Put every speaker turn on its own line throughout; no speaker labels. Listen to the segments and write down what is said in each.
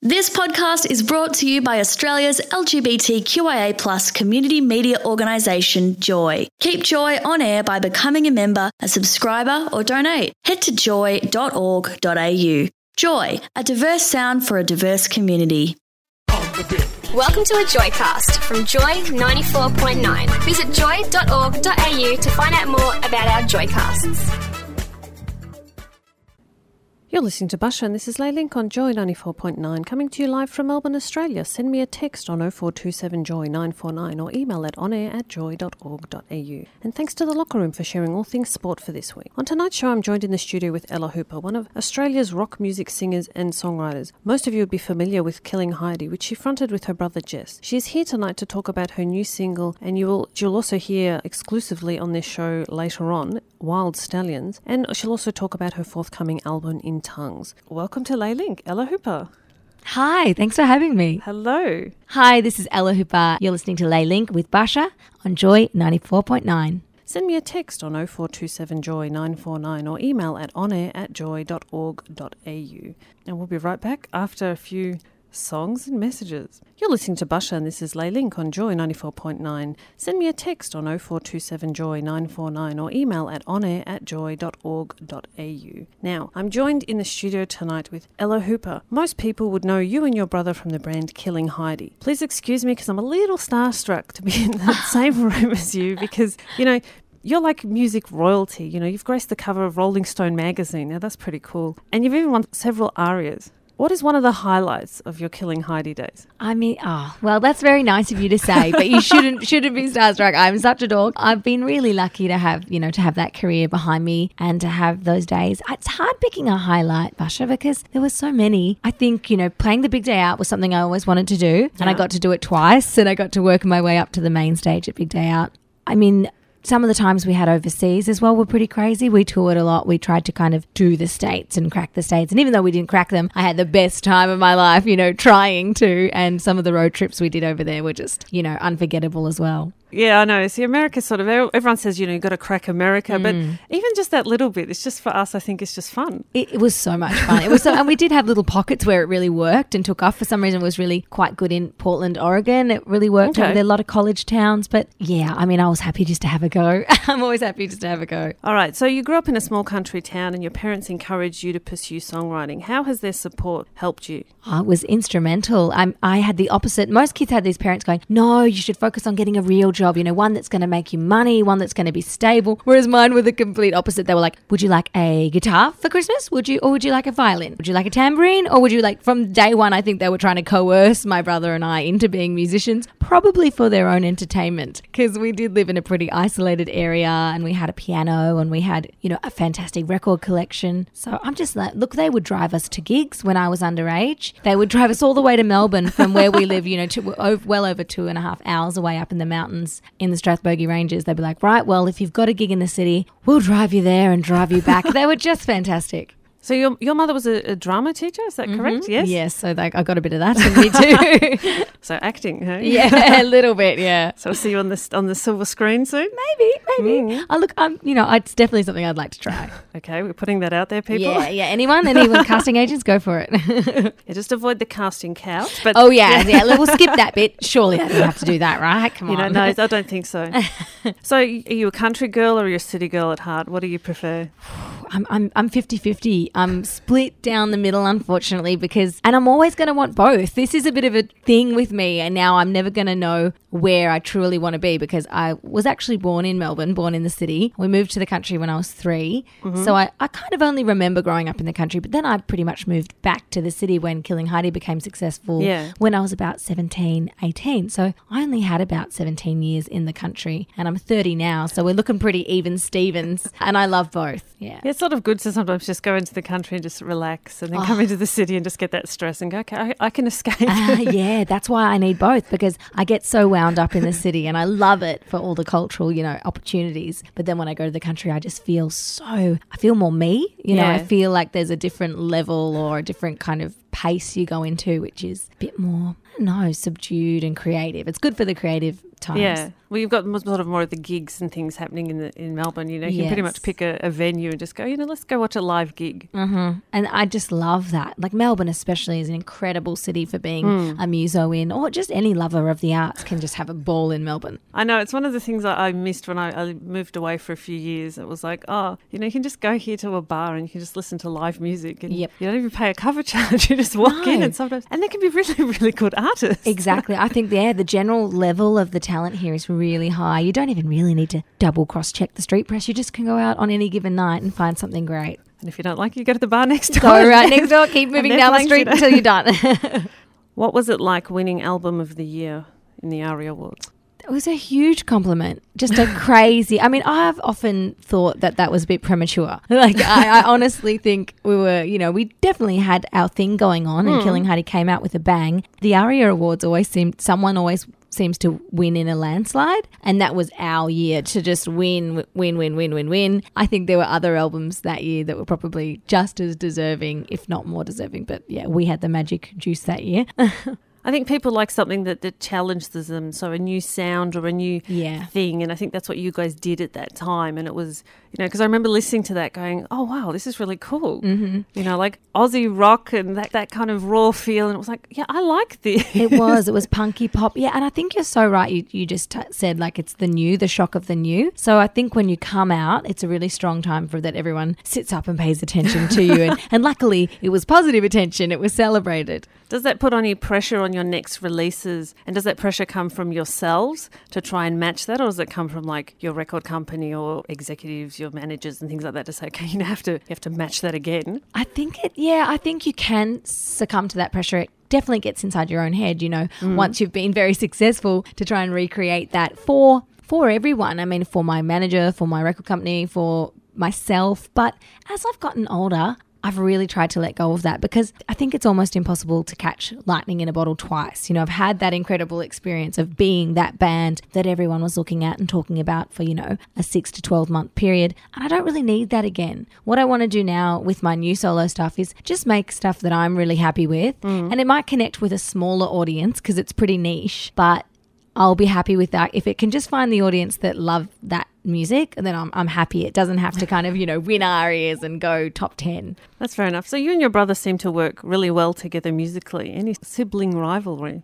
This podcast is brought to you by Australia's LGBTQIA+ community media organisation, Joy. Keep Joy on air by becoming a member, a subscriber or donate. Head to joy.org.au. Joy, a diverse sound for a diverse community.
Welcome to a Joycast from Joy 94.9. Visit joy.org.au to find out more about our Joycasts.
You're listening to Basha and this is Laylink on Joy 94.9, coming to you live from Melbourne, Australia. Send me a text on 0427 Joy 949 or email at onair@joy.org.au. And thanks to The Locker Room for sharing all things sport for this week. On tonight's show, I'm joined in the studio with Ella Hooper, one of Australia's rock music singers and songwriters. Most of you would be familiar with Killing Heidi, which she fronted with her brother Jess. She is here tonight to talk about her new single, and you'll also hear exclusively on this show later on, Wild Stallions, and she'll also talk about her forthcoming album In Tongues. Welcome to Laylink, Ella Hooper.
Hi, thanks for having me.
Hello.
Hi, this is Ella Hooper. You're listening to Laylink with Basha on Joy 94.9.
Send me a text on 0427 Joy 949 or email at onair@joy.org.au. And we'll be right back after a few songs and messages. You're listening to Basha and this is Laylink on Joy 94.9. Send me a text on 0427 Joy 949 or email at onair@joy.org.au. Now, I'm joined in the studio tonight with Ella Hooper. Most people would know you and your brother from the band Killing Heidi. Please excuse me because I'm a little starstruck to be in the same room as you because, you know, you're like music royalty. You know, you've graced the cover of Rolling Stone magazine. Now, that's pretty cool. And you've even won several ARIAs. What is one of the highlights of your Killing Heidi days?
I mean, well, that's very nice of you to say, but you shouldn't be starstruck. I'm such a dog. I've been really lucky to have, to have that career behind me and to have those days. It's hard picking a highlight, Basha, because there were so many. I think, playing the Big Day Out was something I always wanted to do, and I got to do it twice, and I got to work my way up to the main stage at Big Day Out. I mean, some of the times we had overseas as well were pretty crazy. We toured a lot. We tried to kind of do the States and crack the States. And even though we didn't crack them, I had the best time of my life, trying to. And some of the road trips we did over there were just, unforgettable as well.
Yeah, I know. See, America sort of, everyone says, you've got to crack America. But even just that little bit, it's just for us, I think it's just fun.
It was so much fun. It was and we did have little pockets where it really worked and took off. For some reason, it was really quite good in Portland, Oregon. It really worked over there, a lot of college towns. But yeah, I mean, I was happy just to have a go. I'm always happy just to have a go.
All right. So you grew up in a small country town and your parents encouraged you to pursue songwriting. How has their support helped you?
Oh, it was instrumental. I had the opposite. Most kids had these parents going, no, you should focus on getting a real job, one that's going to make you money, one that's going to be stable. Whereas mine were the complete opposite. They were like, would you like a guitar for Christmas? Would you like a violin? Would you like a tambourine? Or would you from day one, I think they were trying to coerce my brother and I into being musicians, probably for their own entertainment, because we did live in a pretty isolated area and we had a piano and we had, a fantastic record collection. So I'm just like, look, they would drive us to gigs when I was underage. They would drive us all the way to Melbourne from where we live, well over 2.5 hours away up in the mountains in the Strathbogie Ranges. They'd be like, right, well, if you've got a gig in the city, we'll drive you there and drive you back. They were just fantastic.
So your mother was a drama teacher, is that correct? Yes?
Yes, so I got a bit of that in me too.
So acting, huh?
Yeah, a little bit, yeah.
So I'll see you on the silver screen soon?
Maybe. Look, it's definitely something I'd like to try.
Okay, we're putting that out there, people.
Yeah, anyone casting agents, go for it.
Yeah, just avoid the casting couch. But
oh, yeah, we'll skip that bit. Surely I don't have to do that, right? Come on.
No, I don't think so. So are you a country girl or are you a city girl at heart? What do you prefer?
I'm 50-50. I'm split down the middle, unfortunately, and I'm always going to want both. This is a bit of a thing with me, and now I'm never going to know where I truly want to be because I was actually born in Melbourne, born in the city. We moved to the country when I was 3. So I kind of only remember growing up in the country, but then I pretty much moved back to the city when Killing Heidi became successful when I was about 17, 18. So I only had about 17 years in the country, and I'm 30 now, so we're looking pretty even Stevens, and I love both. Yeah,
it's sort of good to sometimes just go into the country and just relax and then come into the city and just get that stress and go, okay, I can escape.
Yeah, that's why I need both, because I get so wound up in the city and I love it for all the cultural, opportunities. But then when I go to the country, I just feel more me. I feel like there's a different level or a different kind of pace you go into, which is a bit more, subdued and creative. It's good for the creative times.
Yeah. Well, you've got sort of more of the gigs and things happening in Melbourne. You know, you can pretty much pick a venue and just go, let's go watch a live gig.
Mm-hmm. And I just love that. Like Melbourne especially is an incredible city for being a muso in, or just any lover of the arts can just have a ball in Melbourne.
I know. It's one of the things I missed when I moved away for a few years. It was like, you can just go here to a bar and you can just listen to live music. And you don't even pay a cover charge. You just walk in and there can be really, really good artists.
Exactly. I think the general level of the talent here is really high. You don't even really need to double cross-check the street press. You just can go out on any given night and find something great.
And if you don't like it, you go to the bar next door.
Go right next door. Keep moving down the street until you're done.
What was it like winning Album of the Year in the ARIA Awards?
It was a huge compliment. Just a crazy... I mean, I've often thought that was a bit premature. Like, I honestly think we were, we definitely had our thing going on and Killing Heidi came out with a bang. The ARIA Awards someone always seems to win in a landslide, and that was our year to just win. I think there were other albums that year that were probably just as deserving, if not more deserving, but yeah, we had the magic juice that year.
I think people like something that challenges them, so a new sound or a new thing, and I think that's what you guys did at that time, and it was, because I remember listening to that going, oh, wow, this is really cool. Mm-hmm. Like Aussie rock and that kind of raw feel, and it was like, yeah, I like this.
It was punky pop. Yeah, and I think you're so right. You just said like it's the shock of the new. So I think when you come out, it's a really strong time for that everyone sits up and pays attention to you, and luckily it was positive attention. It was celebrated.
Does that put any pressure on your next releases, and does that pressure come from yourselves to try and match that, or does it come from like your record company or executives, your managers and things like that to say, okay, you have to match that again?
I think you can succumb to that pressure. It definitely gets inside your own head, once you've been very successful, to try and recreate that for everyone. I mean, for my manager, for my record company, for myself. But as I've gotten older, I've really tried to let go of that, because I think it's almost impossible to catch lightning in a bottle twice. I've had that incredible experience of being that band that everyone was looking at and talking about for, a 6 to 12 month period. And I don't really need that again. What I want to do now with my new solo stuff is just make stuff that I'm really happy with. And it might connect with a smaller audience because it's pretty niche, but I'll be happy with that. If it can just find the audience that love that music, and then I'm happy. It doesn't have to kind of, win ARIAs and go top 10.
That's fair enough. So you and your brother seem to work really well together musically. Any sibling rivalry?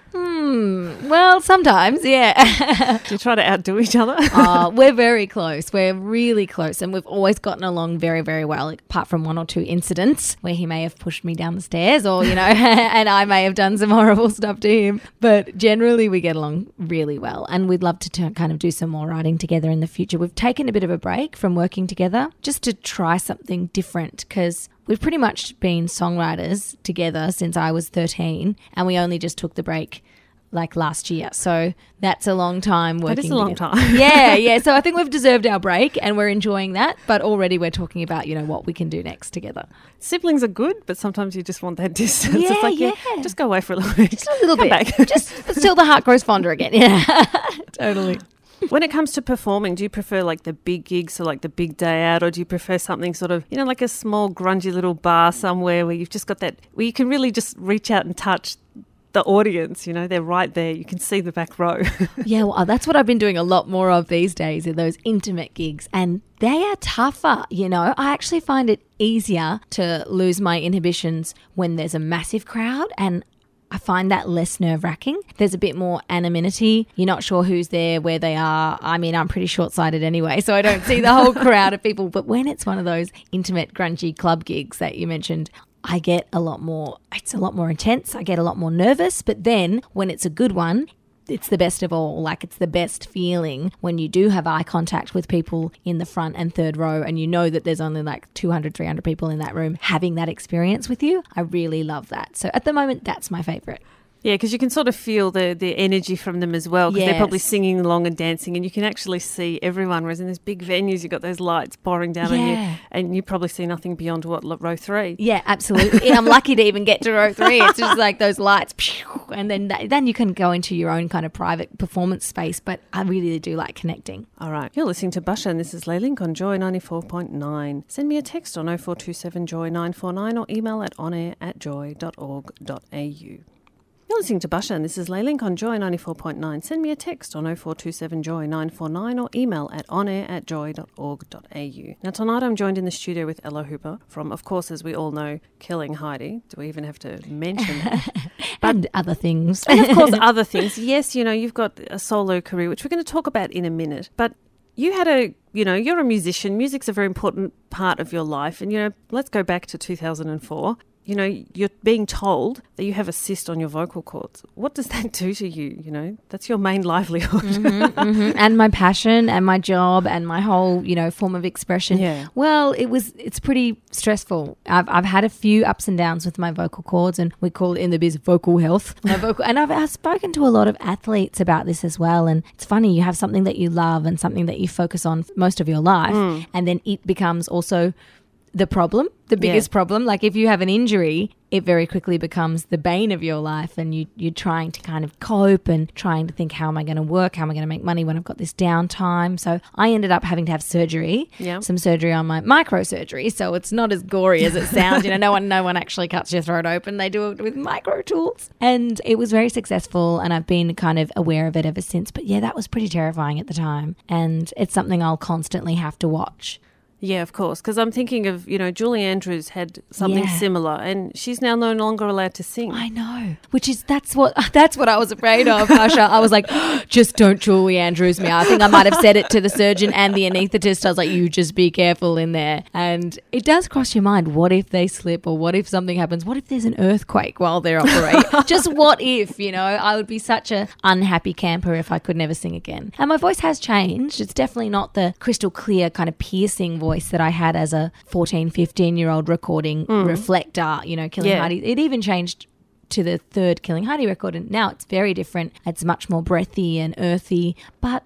Well, sometimes, yeah.
Do you try to outdo each other?
We're very close. We're really close, and we've always gotten along very, very well, apart from one or two incidents where he may have pushed me down the stairs or, and I may have done some horrible stuff to him. But generally we get along really well, and we'd love to kind of do some more writing together in the future. We've taken a bit of a break from working together just to try something different, because we've pretty much been songwriters together since I was 13, and we only just took the break like last year. So that's a long time working.
That is a long time.
Yeah. So I think we've deserved our break and we're enjoying that. But already we're talking about, what we can do next together.
Siblings are good, but sometimes you just want that distance. It's like, just go away for a little bit.
Just a little bit. But still the heart grows fonder again. Yeah, totally.
When it comes to performing, do you prefer like the big gigs or like the big day out, or do you prefer something sort of, like a small grungy little bar somewhere where you've just got that, where you can really just reach out and touch the audience, they're right there. You can see the back row.
Yeah, well, that's what I've been doing a lot more of these days, are those intimate gigs. And they are tougher, I actually find it easier to lose my inhibitions when there's a massive crowd, and I find that less nerve-wracking. There's a bit more anonymity. You're not sure who's there, where they are. I mean, I'm pretty short-sighted anyway, so I don't see the whole crowd of people. But when it's one of those intimate, grungy club gigs that you mentioned, I get it's a lot more intense. I get a lot more nervous. But then when it's a good one, it's the best of all. Like, it's the best feeling when you do have eye contact with people in the front and third row, and you know that there's only like 200, 300 people in that room having that experience with you. I really love that. So at the moment, that's my favourite.
Yeah, because you can sort of feel the energy from them as well, because they're probably singing along and dancing, and you can actually see everyone, whereas in these big venues, you've got those lights pouring down on you, and you probably see nothing beyond, row 3?
Yeah, absolutely. I'm lucky to even get to row 3. It's just like those lights, and then you can go into your own kind of private performance space, but I really do like connecting.
All right. You're listening to Basha, and this is Leylink on Joy 94.9. Send me a text on 0427 Joy 949 or email at onair@joy.org.au. You're listening to Basha, and this is Laylink on Joy 94.9. Send me a text on 0427 Joy 949 or email at onair@joy.org.au. Now, tonight I'm joined in the studio with Ella Hooper from, of course, as we all know, Killing Heidi. Do we even have to mention that?
And other things.
And, of course, other things. Yes, you've got a solo career, which we're going to talk about in a minute. But you had you're a musician. Music's a very important part of your life. And, let's go back to 2004. You're being told that you have a cyst on your vocal cords. What does that do to you? That's your main livelihood.
And my passion and my job and my whole, form of expression.
Yeah.
Well, it's pretty stressful. I've had a few ups and downs with my vocal cords, and we call it in the biz vocal health. And I've spoken to a lot of athletes about this as well. And it's funny, you have something that you love and something that you focus on most of your life, and then it becomes also the biggest problem. Like if you have an injury, it very quickly becomes the bane of your life, and you're trying to kind of cope and trying to think, how am I going to work? How am I going to make money when I've got this downtime? So I ended up having to have surgery, some surgery on my microsurgery. So it's not as gory as it sounds. No one actually cuts your throat open. They do it with micro tools. And it was very successful, and I've been kind of aware of it ever since. But yeah, that was pretty terrifying at the time. And it's something I'll constantly have to watch.
Yeah, of course, because I'm thinking of, Julie Andrews had something similar, and she's now no longer allowed to sing.
I know, that's what I was afraid of, Basha. I was like, just don't Julie Andrews me. I think I might have said it to the surgeon and the anaesthetist. I was like, you just be careful in there. And it does cross your mind, what if they slip, or what if something happens? What if there's an earthquake while they're operating? Just what if, I would be such an unhappy camper if I could never sing again. And my voice has changed. It's definitely not the crystal clear kind of piercing voice that I had as a 14, 15-year-old recording Reflector, Killing Heidi. It even changed to the third Killing Heidi record, and now it's very different. It's much more breathy and earthy, but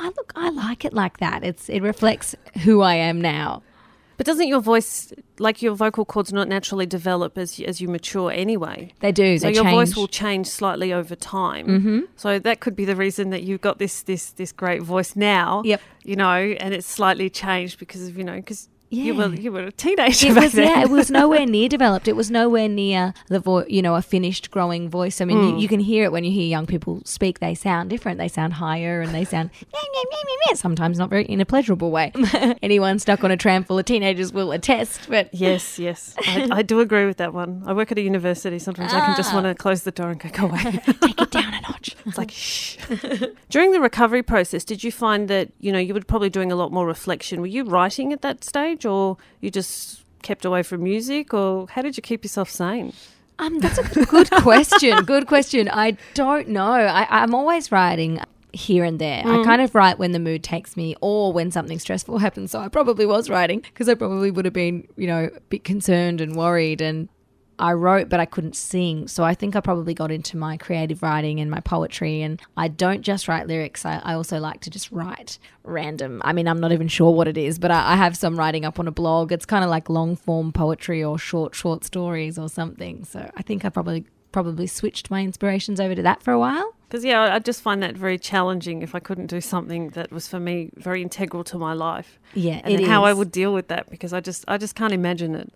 I like it like that. It reflects who I am now.
But doesn't your voice, like your vocal cords, not naturally develop as you mature anyway?
They do.
So your voice will change slightly over time. Mm-hmm. So that could be the reason that you've got this great voice now.
Yep.
And it's slightly changed because of because.
Yeah.
You were a teenager back then.
Yeah, it was nowhere near developed. It was nowhere near the a finished growing voice. I mean, you can hear it when you hear young people speak. They sound different. They sound higher, and they sound sometimes not very in a pleasurable way. Anyone stuck on a tram full of teenagers will attest. But
yes, I do agree with that one. I work at a university. Sometimes I can just want to close the door and go away.
Take it down a notch.
It's like shh. During the recovery process, did you find that you were probably doing a lot more reflection? Were you writing at that stage? Or you just kept away from music, or how did you keep yourself sane?
That's a good question. Good question. I don't know. I'm always writing here and there. I kind of write when the mood takes me, or when something stressful happens. So I probably was writing because I probably would have been, a bit concerned and worried, and I wrote, but I couldn't sing. So I think I probably got into my creative writing and my poetry, and I don't just write lyrics. I also like to just write random. I mean, I'm not even sure what it is, but I have some writing up on a blog. It's kind of like long form poetry or short stories or something. So I think I probably switched my inspirations over to that for a while.
Because, I just find that very challenging if I couldn't do something that was, for me, very integral to my life.
Yeah,
and how I would deal with that, because I just can't imagine it.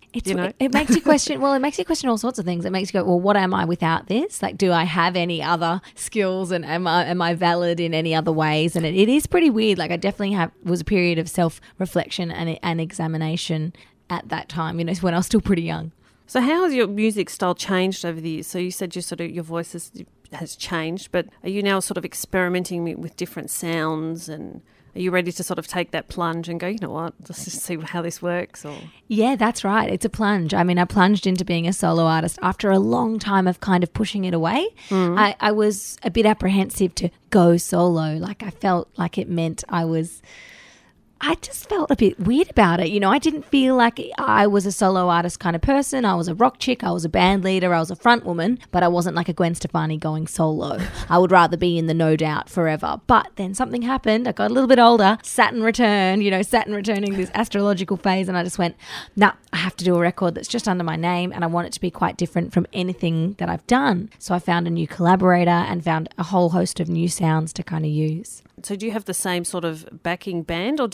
It makes you question, it makes you question all sorts of things. It makes you go, well, what am I without this? Like, do I have any other skills, and am I valid in any other ways? And it is pretty weird. Like, I definitely was a period of self-reflection and examination at that time, when I was still pretty young.
So how has your music style changed over the years? So you said your voice has changed, but are you now sort of experimenting with different sounds, and are you ready to sort of take that plunge and go, you know what, let's just see how this works? Or
yeah, that's right. It's a plunge. I mean, I plunged into being a solo artist after a long time of kind of pushing it away. I was a bit apprehensive to go solo. Like, I felt like it meant I just felt a bit weird about it. I didn't feel like I was a solo artist kind of person. I was a rock chick. I was a band leader. I was a front woman, but I wasn't like a Gwen Stefani going solo. I would rather be in the No Doubt forever. But then something happened. I got a little bit older. Saturn returning this astrological phase, and I just went, nah, I have to do a record that's just under my name, and I want it to be quite different from anything that I've done. So I found a new collaborator and found a whole host of new sounds to kind of use.
So do you have the same sort of backing band, or do you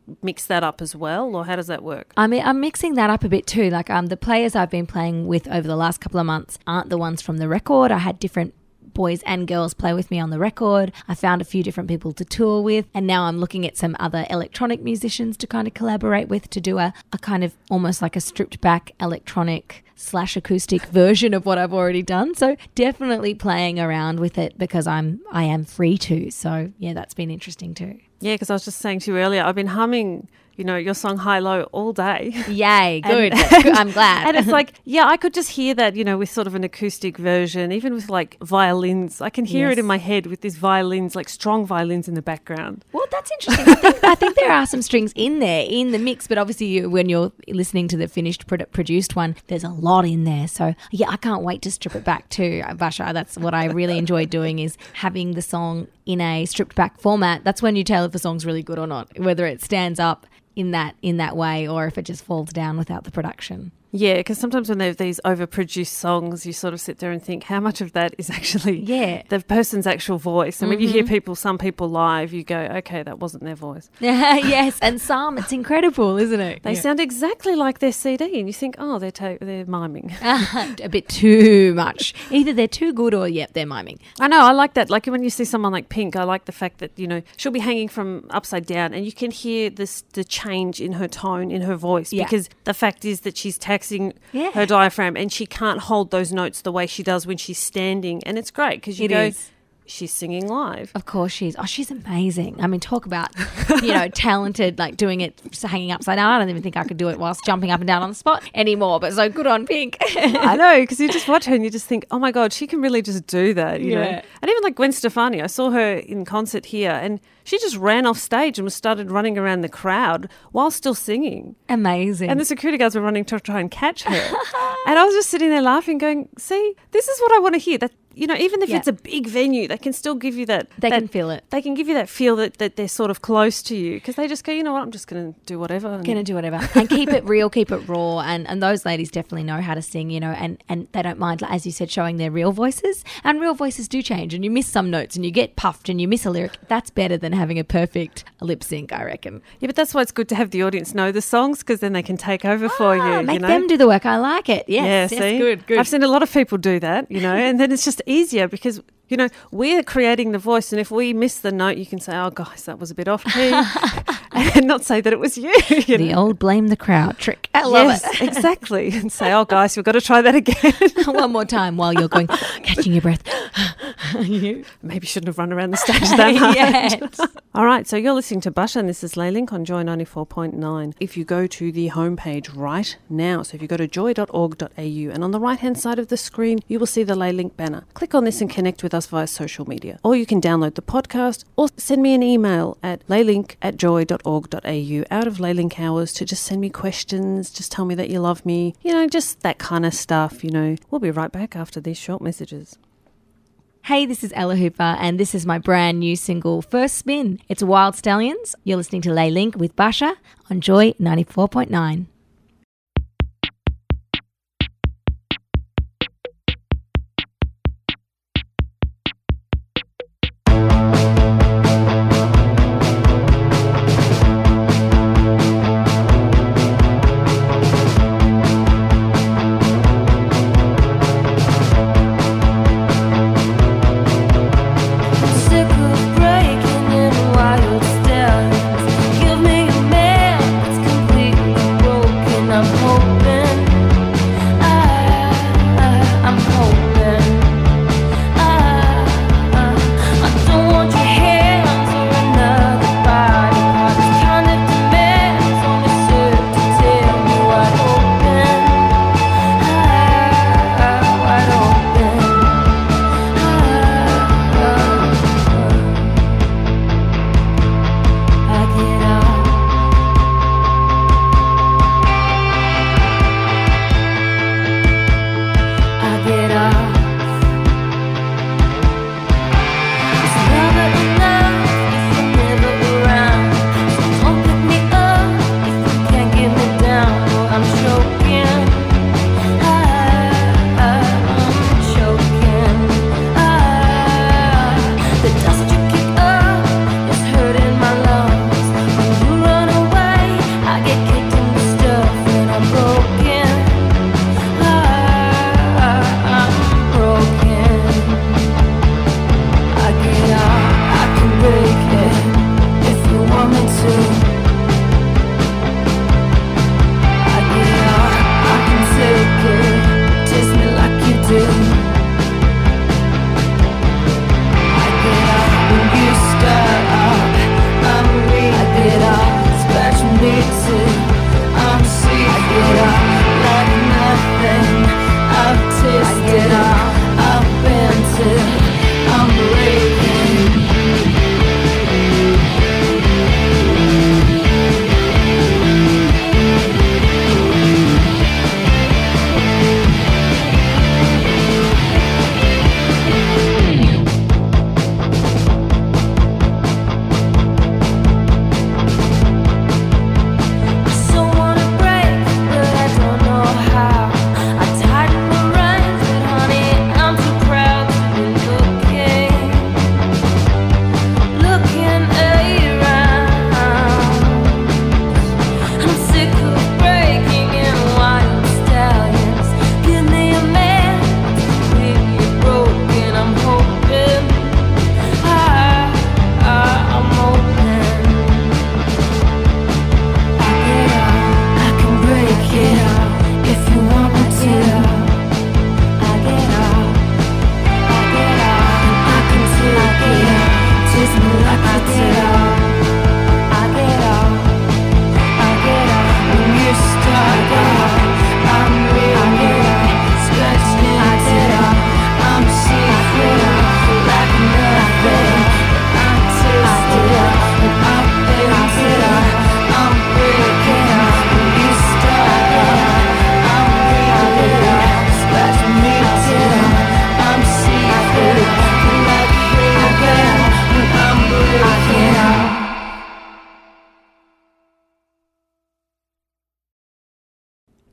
mix that up as well, or how does that work?
I mean, I'm mixing that up a bit too. Like the players I've been playing with over the last couple of months aren't the ones from the record. I had different boys and girls play with me on the record. I found a few different people to tour with, and now I'm looking at some other electronic musicians to kind of collaborate with to do a kind of almost like a stripped back electronic / acoustic version of what I've already done. So definitely playing around with it because I am free to. So yeah, that's been interesting too.
Yeah, because I was just saying to you earlier, I've been humming, your song High Low all day.
Yay, good. I'm glad.
And it's like, yeah, I could just hear that, with sort of an acoustic version, even with like violins. I can hear it in my head with these violins, like strong violins in the background.
Well, that's interesting. I think there are some strings in there in the mix, but obviously when you're listening to the finished produced one, there's a lot in there. So yeah, I can't wait to strip it back too, Basha. That's what I really enjoy doing, is having the song in a stripped back format. That's when you tell if a song's really good or not, whether it stands up in that way or if it just falls down without the production.
Yeah, because sometimes when they have these overproduced songs, you sort of sit there and think, how much of that is actually the person's actual voice? And when you hear some people live, you go, okay, that wasn't their voice.
Yes, and some, it's incredible, isn't it?
They sound exactly like their CD, and you think, oh, they're miming.
A bit too much. Either they're too good or, they're miming.
I know, I like that. Like when you see someone like Pink, I like the fact that, she'll be hanging from upside down and you can hear the change in her tone, in her voice, because the fact is that she's taxing her diaphragm and she can't hold those notes the way she does when she's standing. And it's great because she's singing live.
Of course she is. Oh, she's amazing. I mean, talk about, talented, like doing it hanging upside down. I don't even think I could do it whilst jumping up and down on the spot anymore, but so good on Pink.
I know, because you just watch her and you just think, oh my God, she can really just do that, you know. And even like Gwen Stefani, I saw her in concert here and she just ran off stage and started running around the crowd while still singing.
Amazing.
And the security guards were running to try and catch her. And I was just sitting there laughing going, see, this is what I want to hear. That, even if it's a big venue, they can still give you that.
They can feel it.
They can give you that feel that they're sort of close to you because they just go, you know what, I'm just going to do whatever.
And keep it real, keep it raw. And those ladies definitely know how to sing, and they don't mind, as you said, showing their real voices. And real voices do change and you miss some notes and you get puffed and you miss a lyric. That's better than having a perfect lip sync, I reckon.
Yeah, but that's why it's good to have the audience know the songs because then they can take over for you.
Make them do the work. I like it. Yes,
see?
Good.
I've seen a lot of people do that, and then it's just easier because we're creating the voice, and if we miss the note, you can say, oh, guys, that was a bit off key, and not say that it was you.
The old blame the crowd trick. I love it.
Exactly. And say, oh, guys, we've got to try that again.
One more time while you're going, catching your breath.
You maybe shouldn't have run around the stage that much.
Yes.
All right, so you're listening to Basha, and this is Laylink on Joy 94.9. If you go to the homepage right now, so if you go to joy.org.au, and on the right-hand side of the screen, you will see the Laylink banner. Click on this and connect with us via social media. Or you can download the podcast or send me an email at laylink@joy.org.au out of Laylink hours to just send me questions, just tell me that you love me, just that kind of stuff, We'll be right back after these short messages.
Hey, this is Ella Hooper, and this is my brand new single, First Spin. It's Wild Stallions. You're listening to Laylink with Basha on Joy 94.9.
Give me a man that's completely broken.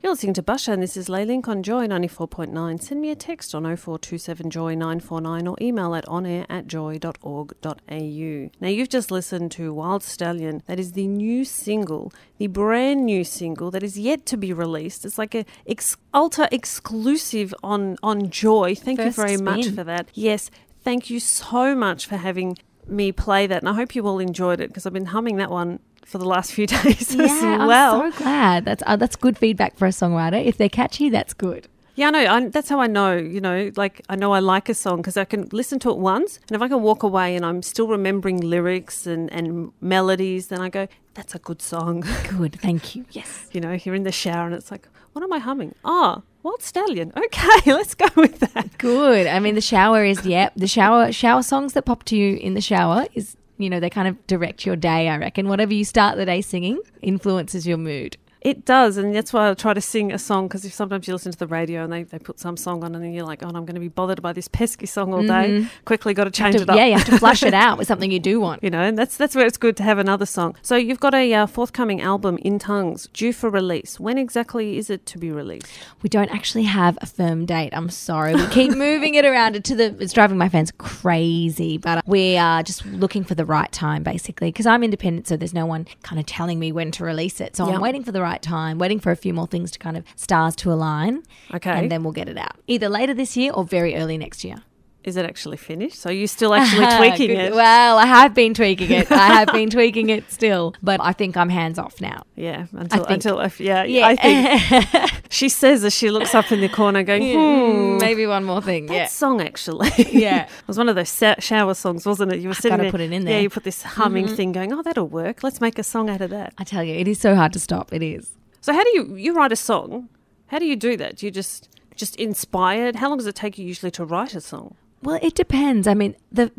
You're listening to Basha and this is Laylink on Joy 94.9. Send me a text on 0427 Joy 949 or email at onair@joy.org.au. Now you've just listened to Wild Stallion. That is the new single, the brand new single that is yet to be released. It's like a ultra exclusive on Joy. Thank you very much for that. Yes, thank you so much for having me play that, and I hope you all enjoyed it because I've been humming that one for the last few days as well.
I'm so glad. That's good feedback for a songwriter. If they're catchy, that's good.
Yeah, I know. That's how I know, like I know I like a song because I can listen to it once, and if I can walk away and I'm still remembering lyrics and melodies, then I go, that's a good song.
Good, thank you. Yes.
You're in the shower and it's like, what am I humming? Oh, Wild Stallion. Okay, let's go with that.
Good. I mean, the shower is, the shower songs that pop to you in the shower is, they kind of direct your day, I reckon. Whatever you start the day singing influences your mood.
It does, and that's why I try to sing a song, because if sometimes you listen to the radio and they put some song on and then you're like, oh, I'm going to be bothered by this pesky song all day. Quickly got to change it up.
Yeah, you have to flush it out with something you do want.
And that's where it's good to have another song. So you've got a forthcoming album, In Tongues, due for release. When exactly is it to be released?
We don't actually have a firm date. I'm sorry. We keep moving it around. It's driving my fans crazy, but we are just looking for the right time, basically, because I'm independent, so there's no one kind of telling me when to release it. So I'm waiting for the right time, waiting for a few more things to kind of stars to align. Okay. And then we'll get it out either later this year or very early next year.
Is it actually finished? So you're still actually tweaking it?
Well, I have been tweaking it. I have been tweaking it still, but I think I'm hands off now.
Yeah, I think she says as she looks up in the corner going,
maybe one more thing.
That song actually.
Yeah.
It was one of those shower songs, wasn't it? You were sitting there.
Put it in there.
Yeah, you put this humming thing going, oh, that'll work. Let's make a song out of that.
I tell you, it is so hard to stop. It is.
So how do you write a song? How do you do that? Do you just inspired? How long does it take you usually to write a song?
Well, it depends. I mean, the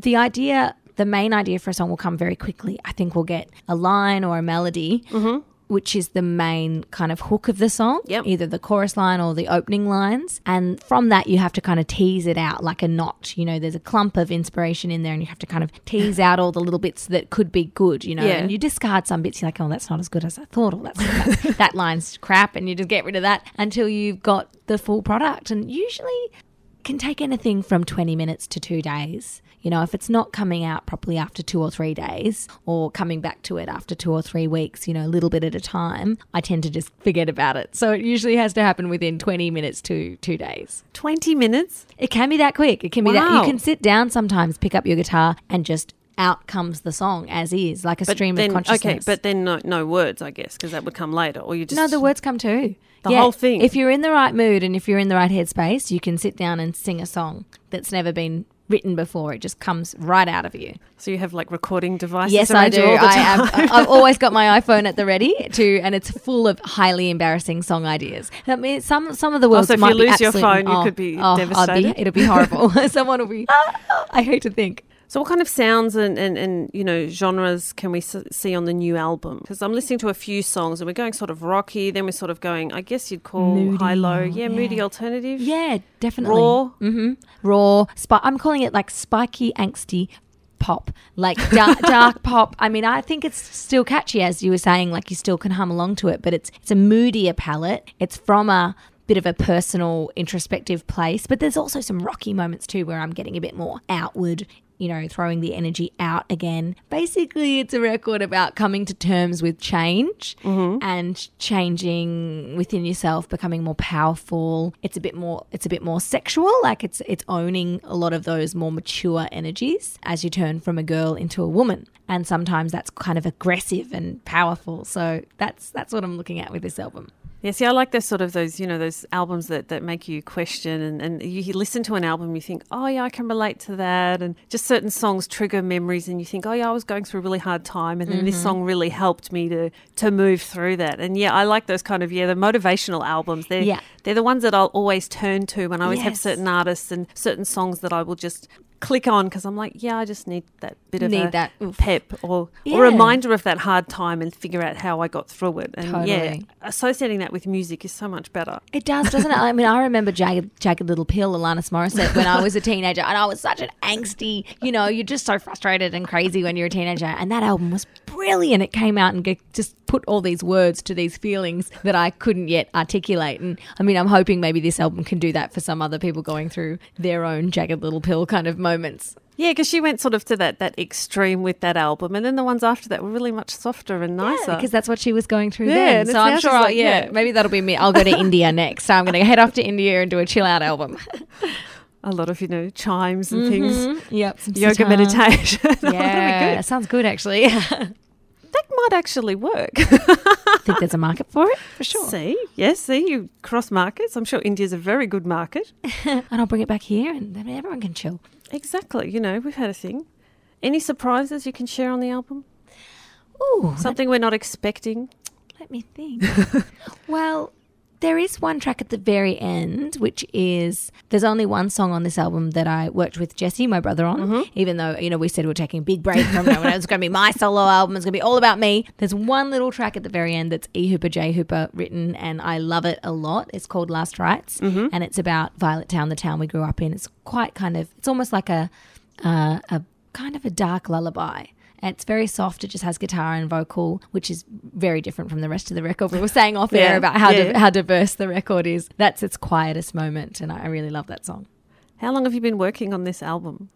main idea for a song will come very quickly. I think we'll get a line or a melody, which is the main kind of hook of the song, either the chorus line or the opening lines. And from that, you have to kind of tease it out like a knot. There's a clump of inspiration in there and you have to kind of tease out all the little bits that could be good, and you discard some bits. You're like, oh, that's not as good as I thought, or that line's crap, and you just get rid of that until you've got the full product. And usually can take anything from 20 minutes to 2 days. If it's not coming out properly after 2 or 3 days or coming back to it after 2 or 3 weeks, a little bit at a time, I tend to just forget about it. So it usually has to happen within 20 minutes to 2 days.
20 minutes?
It can be that quick. It can be that. You can sit down sometimes, pick up your guitar and just out comes the song as is, like a stream of consciousness.
Okay, but then no words, I guess, because that would come later. Or you just...
No, the words come too.
The whole thing.
If you're in the right mood and if you're in the right headspace, you can sit down and sing a song that's never been written before. It just comes right out of you.
So you have like recording devices?
Yes, I do. I've always got my iPhone at the ready and it's full of highly embarrassing song ideas. I mean, some of the words might be
if you lose your phone, you could be devastated.
It'll be horrible. Someone will be. I hate to think.
So what kind of sounds and genres can we see on the new album? Because I'm listening to a few songs and we're going sort of rocky, then we're sort of going, I guess you'd call moody, high-low. Yeah, moody alternative.
Yeah, definitely.
Raw.
Mm-hmm. Raw. I'm calling it like spiky, angsty pop, like dark pop. I mean, I think it's still catchy, as you were saying, like you still can hum along to it, but it's a moodier palette. It's from a bit of a personal, introspective place, but there's also some rocky moments too where I'm getting a bit more outward, throwing the energy out again. Basically, it's a record about coming to terms with change and changing within yourself, becoming more powerful. It's a bit more sexual, like it's owning a lot of those more mature energies as you turn from a girl into a woman. And sometimes that's kind of aggressive and powerful. So that's what I'm looking at with this album.
Yeah, see, I like those those albums that make you question and you listen to an album, you think, oh, yeah, I can relate to that. And just certain songs trigger memories and you think, oh, yeah, I was going through a really hard time and then this song really helped me to move through that. And, yeah, I like those kind of, the motivational albums. They're the ones that I'll always turn to when I always have certain artists and certain songs that I will just click on because I'm like, I just need that bit of pep or a reminder of that hard time and figure out how I got through it. And associating that with music is so much better.
It does, doesn't it? I mean, I remember Jagged Little Pill, Alanis Morissette, when I was a teenager, and I was such an angsty, you're just so frustrated and crazy when you're a teenager, and that album was brilliant. brilliant. It came out and just put all these words to these feelings that I couldn't yet articulate. And I mean, I'm hoping maybe this album can do that for some other people going through their own Jagged Little Pill kind of moments.
Yeah, because she went sort of to that extreme with that album, and then the ones after that were really much softer and nicer.
Yeah, because that's what she was going through
Yeah,
then.
and
So I'm
now
sure,
she's like,
maybe that'll be me. I'll go to India next. So I'm going to head off to India and do a chill out album.
A lot of, chimes and things.
Yep. Some
Yoga
sitar.
meditation. That'd be
Yeah,
good.
sounds good actually.
That might actually work.
I think there's a market for it, for sure.
See, you cross markets. I'm sure India's a very good market.
And I'll bring it back here and then everyone can chill.
Exactly. We've had a thing. Any surprises you can share on the album?
Ooh,
Something we're not expecting?
let me think. Well, there is one track at the very end, which is, there's only one song on this album that I worked with Jesse, my brother, on, even though, we said we were taking a big break from it. It's going to be my solo album. It's going to be all about me. There's one little track at the very end that's E. Hooper, J. Hooper written, and I love it a lot. It's called Last Rites, and it's about Violet Town, the town we grew up in. It's quite it's almost like a kind of a dark lullaby. And it's very soft. It just has guitar and vocal, which is very different from the rest of the record. We were saying off air about how diverse the record is. That's its quietest moment, and I really love that song.
How long have you been working on this album?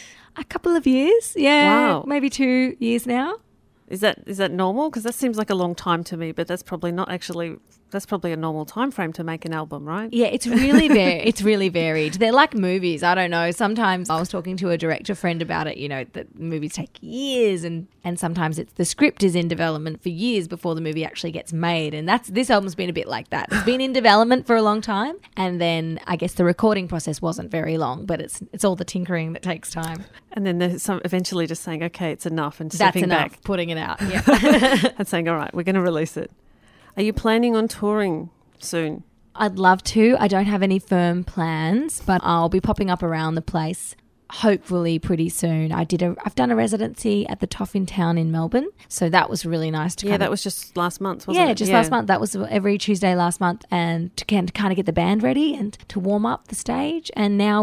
A couple of years, yeah.
Wow.
Maybe 2 years now.
Is that normal? Because that seems like a long time to me, but that's probably not actually. That's probably a normal time frame to make an album, right?
Yeah, it's really it's really varied. They're like movies. I don't know. Sometimes I was talking to a director friend about it, that movies take years and sometimes the script is in development for years before the movie actually gets made. And this album's been a bit like that. It's been in development for a long time, and then I guess the recording process wasn't very long, but it's all the tinkering that takes time.
And then there's some eventually just saying, okay, it's enough, and
That's
stepping
enough,
back
putting it out. Yeah.
and saying, all right, we're going to release it. Are you planning on touring soon?
I'd love to. I don't have any firm plans, but I'll be popping up around the place hopefully pretty soon. I've done a residency at the Toffin Town in Melbourne, so that was really nice to
that was just last month, wasn't it?
Yeah, just last month. That was every Tuesday last month, and to kind of get the band ready and to warm up the stage. And now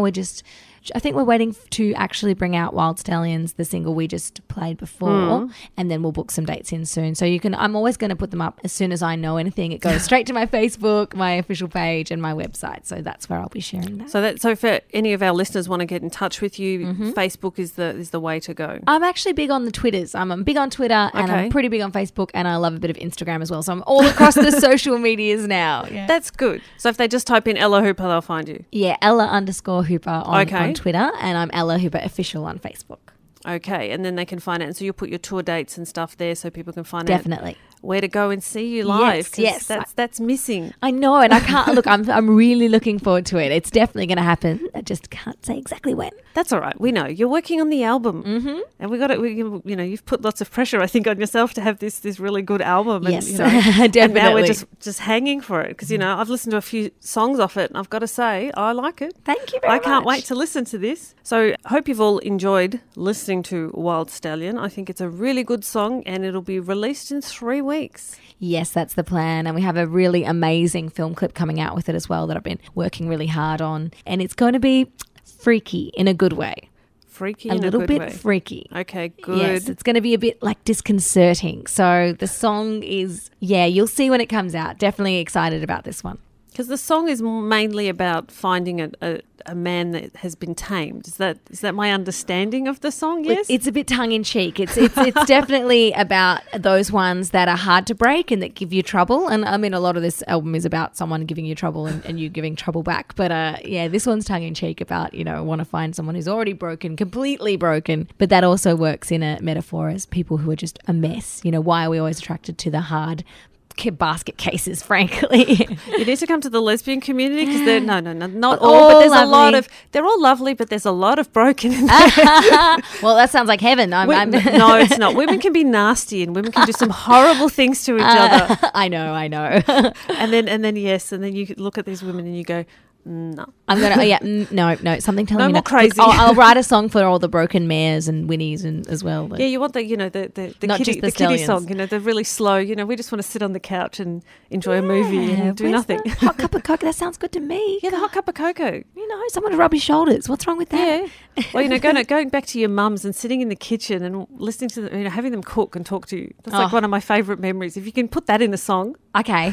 I think we're waiting to actually bring out Wild Stallions, the single we just played before, and then we'll book some dates in soon. So I'm always going to put them up as soon as I know anything. It goes straight to my Facebook, my official page, and my website. So that's where I'll be sharing that.
So for any of our listeners want to get in touch with you, Facebook is the way to go.
I'm actually big on the Twitters. I'm big on Twitter, and I'm pretty big on Facebook, and I love a bit of Instagram as well. So I'm all across the social medias now. Yeah.
That's good. So if they just type in Ella Hooper, they'll find you.
Yeah, Ella_Hooper on Twitter, and I'm Ella Hooper Official on Facebook.
Okay, and then they can find it. And so you'll put your tour dates and stuff there so people can find
Definitely.
out where to go and see you live.
Yes.
That's missing.
I know, and I can't look. I'm really looking forward to it. It's definitely going to happen. I just can't say exactly when.
That's all right. We know you're working on the album, and we got it. You've put lots of pressure, I think, on yourself to have this really good album.
Yes,
and,
definitely.
And now we're just hanging for it because I've listened to a few songs off it, and I've got to say I like it.
Thank you very much.
I can't wait to listen to this. So I hope you've all enjoyed listening to Wild Stallion. I think it's a really good song, and it'll be released in 3 weeks.
Yes, that's the plan. And we have a really amazing film clip coming out with it as well that I've been working really hard on. And it's going to be freaky in a good way.
Freaky
a
in a
little
good
bit
way.
freaky.
Okay, good.
Yes, it's going to be a bit like disconcerting. So the song is, you'll see when it comes out. Definitely excited about this one.
Because the song is mainly about finding a man that has been tamed. Is that my understanding of the song? Yes,
it's a bit tongue in cheek. It's definitely about those ones that are hard to break and that give you trouble. And I mean, a lot of this album is about someone giving you trouble and you giving trouble back. But this one's tongue in cheek about want to find someone who's already broken, completely broken. But that also works in a metaphor as people who are just a mess. Why are we always attracted to the hard basket cases, frankly?
You need to come to the lesbian community because they're not all, but there's
lovely.
A lot of, they're all lovely, but there's a lot of broken in there.
Well, that sounds like heaven.
No, it's not. Women can be nasty and women can do some horrible things to each other.
I know.
And then you look at these women and you go, No.
I'm going to, no, something telling
No
me
more
no.
crazy.
Look, I'll write a song for all the broken mares and Winnies and as well.
Yeah, you want the
Not
kiddie,
just the
the kiddie
stallions.
song, the really slow, we just want to sit on the couch and enjoy a movie and do
Where's
nothing.
the hot cup of cocoa, that sounds good to me.
Yeah, the hot cup of cocoa.
Someone to rub his shoulders. What's wrong with that?
Yeah. Well, going back to your mums and sitting in the kitchen and listening to them, having them cook and talk to you. That's like one of my favourite memories. If you can put that in a song.
Okay.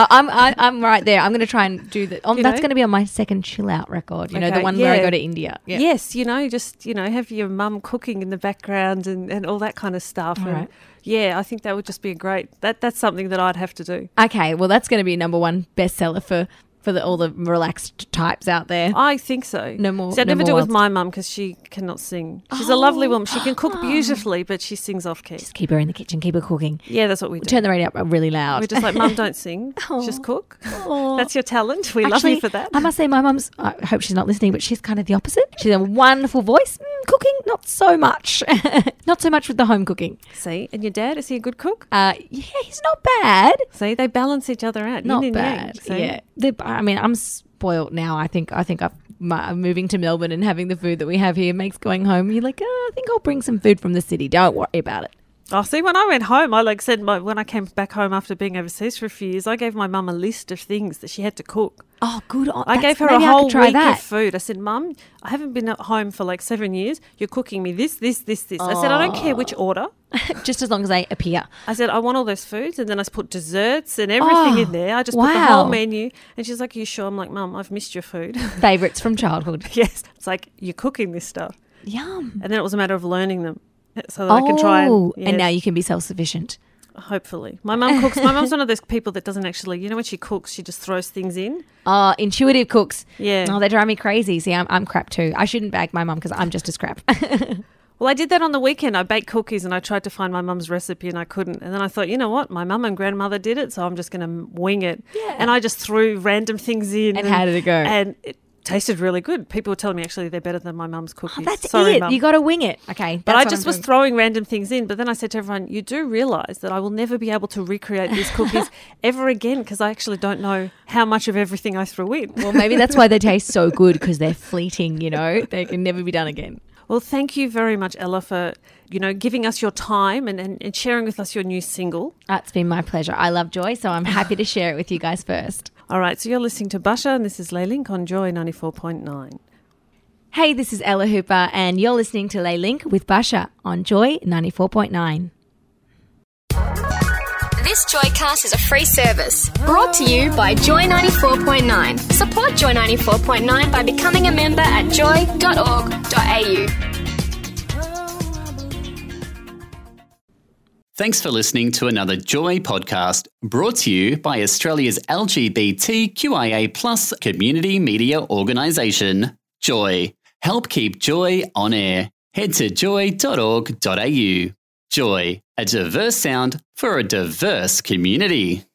I'm right there. I'm going to try and do that. That's going to be on my second chill out record, the one where I go to India. Yeah.
Yes, just, have your mum cooking in the background and all that kind of stuff.
All right.
Yeah, I think that would just be that's something that I'd have to do.
Okay, well, that's going to be number one bestseller for all the relaxed types out there.
I think so.
No more.
See, I'd never
no
do it
more
with my mum because she cannot sing. She's a lovely woman. She can cook beautifully, but she sings off key.
Just keep her in the kitchen, keep her cooking.
Yeah, that's what we do.
Turn the radio up really loud.
We're just like, Mum, don't sing. Just cook. That's your talent. We love you for that.
I must say, my mum's, I hope she's not listening, but she's kind of the opposite. She's a wonderful voice. Cooking, not so much. Not so much with the home cooking.
See, and your dad, is he a good cook?
Yeah, he's not bad.
See, they balance each other out.
Not
yin and
bad.
yang,
Yeah. I'm spoiled now. I think I'm moving to Melbourne and having the food that we have here makes going home. You're like, I think I'll bring some food from the city. Don't worry about it.
Oh, see, when I went home, I said when I came back home after being overseas for a few years, I gave my mum a list of things that she had to cook.
Oh, good.
I gave her a whole week of food. I said, Mum, I haven't been at home for like 7 years. You're cooking me this. I said, I don't care which order.
Just as long as they appear.
I said, I want all those foods. And then I put desserts and everything in there. I just put the whole menu. And she's like, are you sure? I'm like, Mum, I've missed your food.
Favourites from childhood.
Yes. It's like, you're cooking this stuff.
Yum.
And then it was a matter of learning them so that I can try
and now you can be self-sufficient.
Hopefully. My mum cooks. My mum's one of those people that doesn't actually, when she cooks, she just throws things in.
Oh, intuitive cooks.
Yeah.
Oh, they drive me crazy. See, I'm crap too. I shouldn't bag my mum because I'm just as crap.
Well, I did that on the weekend. I baked cookies and I tried to find my mum's recipe and I couldn't. And then I thought, you know what? My mum and grandmother did it, so I'm just going to wing it.
Yeah.
And I just threw random things in.
And how did it go?
And it tasted really good. People were telling me actually they're better than my mum's cookies.
Oh, that's
Sorry,
it.
Mum.
You got to wing it. Okay.
But I just was throwing random things in. But then I said to everyone, you do realise that I will never be able to recreate these cookies ever again because I actually don't know how much of everything I threw in.
Well, maybe that's why they taste so good because they're fleeting, They can never be done again.
Well, thank you very much, Ella, for, giving us your time and sharing with us your new single.
It's been my pleasure. I love Joy, so I'm happy to share it with you guys first.
All right, so you're listening to Basha and this is Laylink on Joy 94.9.
Hey, this is Ella Hooper and you're listening to Laylink with Basha on Joy 94.9.
This Joycast is a free service brought to you by Joy 94.9. Support Joy 94.9 by becoming a member at joy.org.au.
Thanks for listening to another Joy podcast brought to you by Australia's LGBTQIA+ community media organisation, Joy. Help keep Joy on air. Head to joy.org.au. Joy, a diverse sound for a diverse community.